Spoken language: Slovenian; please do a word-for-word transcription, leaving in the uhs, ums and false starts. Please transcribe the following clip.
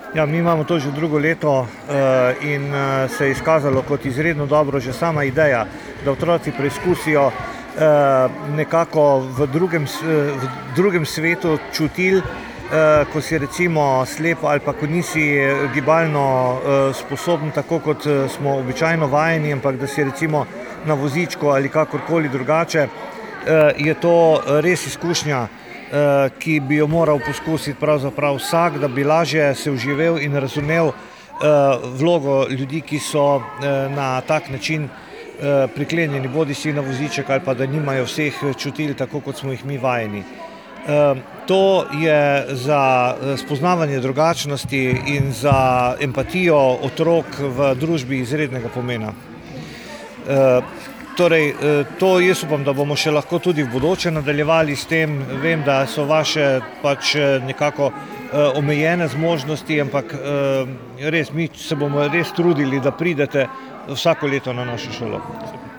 Ja, mi imamo to že drugo leto in se je izkazalo kot izredno dobro že sama ideja, da otroci preizkusijo nekako v drugem, v drugem svetu čutil, ko si recimo slep ali pa ko nisi gibalno sposoben, tako kot smo običajno vajeni, ampak da si recimo na vozičku ali kakorkoli drugače, je to res izkušnja, ki bi jo moral poskusiti pravzaprav vsak, da bi lažje se vživel in razumel vlogo ljudi, ki so na tak način priklenjeni bodisi na voziček ali pa da nimajo vseh čutil, tako kot smo jih mi vajeni. To je za spoznavanje drugačnosti in za empatijo otrok v družbi izrednega pomena. Torej, to jaz upam, da bomo še lahko tudi v bodoče nadaljevali s tem. Vem, da so vaše pač nekako omejene zmožnosti, ampak res, mi se bomo res trudili, da pridete vsako leto na našo šolo.